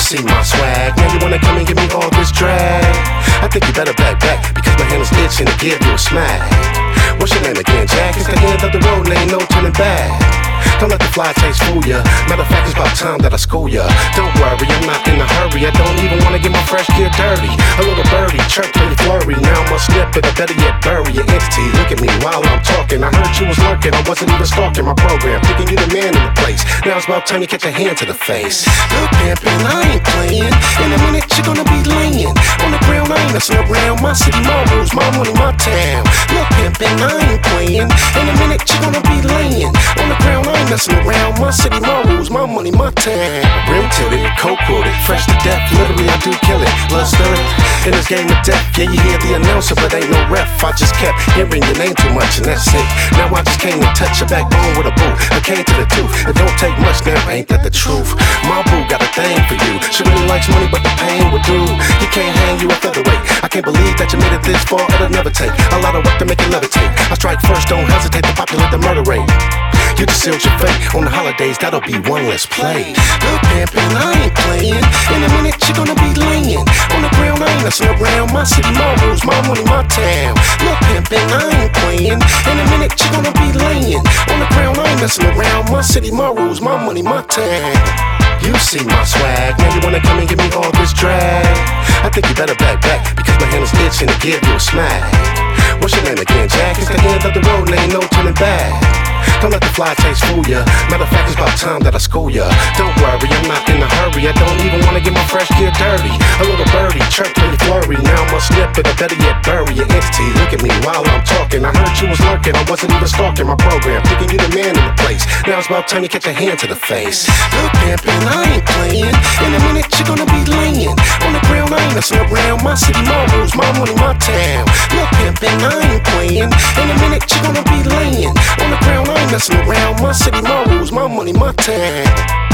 see my swag, now you wanna come and give me all this drag. I think you better back, because my hand is itching to give you a smack. What's your name again, Jack? It's the end of the road and ain't no turning back. Don't let the fly taste fool ya. Matter of fact, it's about time that I school ya. Don't worry, I'm not in a hurry. I don't even wanna get my fresh gear dirty. A little birdie, chirp when you flurry. Now I'm a snip it, I better yet bury your entity. Look at me while I'm talking. I heard you was lurking, I wasn't even stalking my program. Thinking you the man in the place. Now it's about time you catch a hand to the face. Look, pimpin', I ain't playing. In a minute, you're gonna be laying on the ground. I ain't messing around. My city, my rules, my money, my town. Look, pimpin', I ain't playing. In a minute, you're gonna be laying on the ground. I ain't messing around. My city, my rules, my money, my town. Rim tilted, coke quoted, fresh to death. Literally, I do kill it. Blood stirred in this game of death. Yeah, you hear the announcer, but ain't no ref. I just kept hearing your name too much, and that's it. Now I just came to touch your backbone with a boot. I came to the tooth. It don't take much now, ain't that the truth? My boo got a thing for you. She really likes money, but the pain would do. You can't hang you a featherweight. I can't believe that you made it this far. It'll never take a lot of work to make it levitate. I strike first, don't hesitate to populate the murder rate. You just sealed your fate. On the holidays, that'll be one less play. Look, pimpin', I ain't playing. In a minute, you're gonna be laying on the ground. I ain't messing around. My city, my rules, my money, my town. Look, pimpin', I ain't playing. In a minute, you're gonna be laying on the ground. I ain't messing around. My city, my rules, my money, my town. You see my swag, now you wanna come and give me all this drag. I think you better back, because my hand is itching to give you a smack. What's your name again, Jack? It's the end of the road and ain't no turning back. Don't let the fly taste fool ya. Matter of fact, it's about time that I school ya. Don't worry, I'm not in a hurry. I don't even wanna get my fresh gear dirty. A little birdie, chirp when you flurry. Now I'm a snip it, I better yet bury your entity. Look at me while I'm talking. I heard you was lurking, I wasn't even stalking my program. Thinking you the man in the place. Now it's about time you catch a hand to the face. Look, pimpin', I ain't playing. In a minute, you're gonna be laying on the ground. I ain't messing around. My city, my rules, my money, my town. Look, pimpin', I ain't playing. In a minute, you're gonna be laying on the ground. I ain't messing around. My city, my rules, my money, my town.